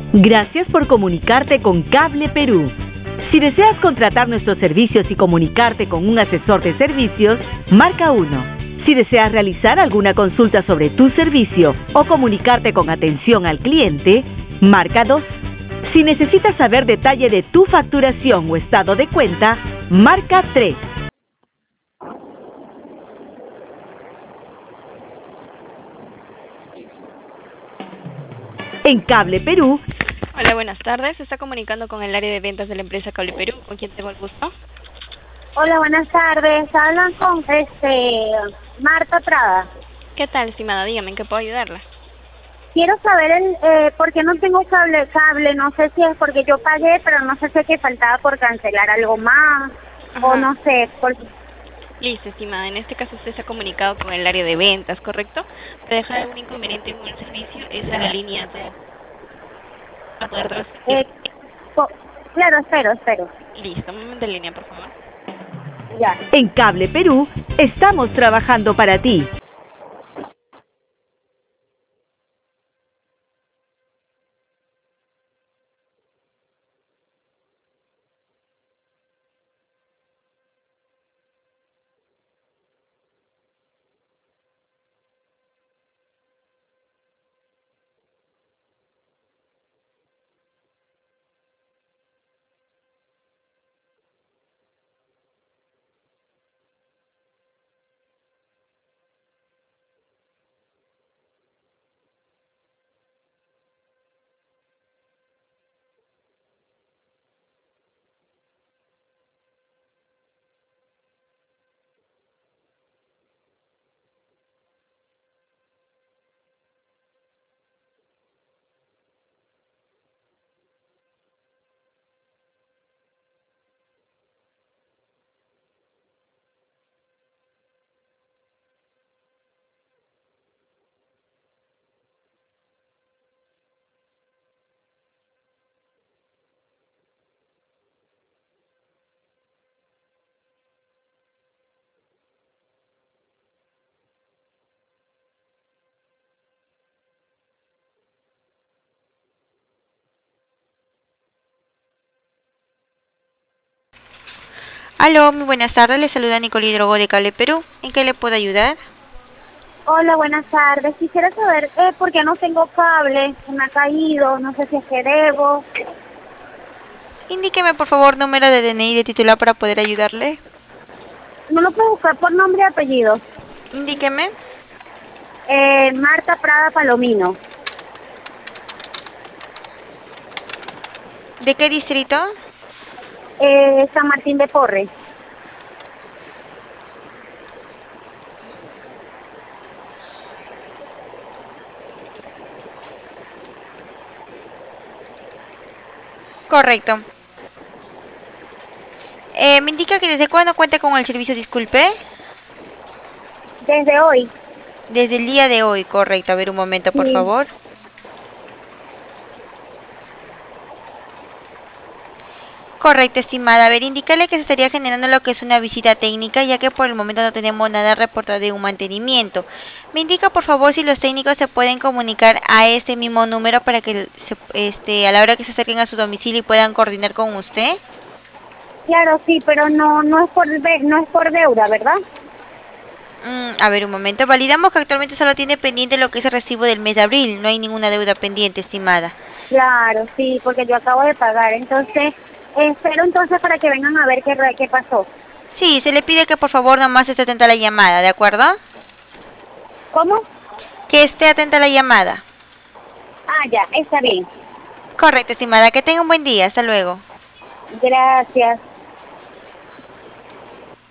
Gracias por comunicarte con Cable Perú. Si deseas contratar nuestros servicios y comunicarte con un asesor de servicios, marca 1. Si deseas realizar alguna consulta sobre tu servicio o comunicarte con atención al cliente, marca 2. Si necesitas saber detalle de tu facturación o estado de cuenta, marca 3. En Cable Perú. Hola, buenas tardes. Se está comunicando con el área de ventas de la empresa Cable Perú. ¿Con quién tengo el gusto? Hola, buenas tardes. Hablan con Marta Prada. ¿Qué tal, estimada? Dígame, ¿en qué puedo ayudarla? Quiero saber por qué no tengo cable. No sé si es porque yo pagué, pero no sé si es que faltaba por cancelar algo más. Ajá. O no sé. Listo, estimada. En este caso usted se ha comunicado con el área de ventas, ¿correcto? ¿Te deja algún inconveniente con el servicio? Esa es la línea de... Claro, espero. Listo, un momento en línea, por favor. Ya. En Cable Perú, estamos trabajando para ti. Aló, muy buenas tardes. Le saluda Nicole Hidrogo de Cable Perú. ¿En qué le puedo ayudar? Hola, buenas tardes. Quisiera saber por qué no tengo cable. Se me ha caído. No sé si es que debo. Indíqueme, por favor, número de DNI de titular para poder ayudarle. ¿No lo puedo buscar por nombre y apellido? Indíqueme. Marta Prada Palomino. ¿De qué distrito? San Martín de Porres. Correcto. Me indica que desde cuándo cuenta con el servicio, disculpe. Desde hoy. Desde el día de hoy, correcto. A ver, un momento, por Sí. favor. Correcto, estimada. A ver, indicarle que se estaría generando lo que es una visita técnica, ya que por el momento no tenemos nada reportado de un mantenimiento. Me indica, por favor, si los técnicos se pueden comunicar a este mismo número para que a la hora que se acerquen a su domicilio y puedan coordinar con usted. Claro, sí, pero no es por deuda, ¿verdad? A ver, un momento. Validamos que actualmente solo tiene pendiente lo que es el recibo del mes de abril. No hay ninguna deuda pendiente, estimada. Claro, sí, porque yo acabo de pagar. Entonces, espero entonces para que vengan a ver qué pasó. Sí, se le pide que por favor nomás esté atenta a la llamada, ¿de acuerdo? ¿Cómo? Que esté atenta a la llamada. Ah, ya, está bien. Correcto, estimada. Que tenga un buen día. Hasta luego. Gracias.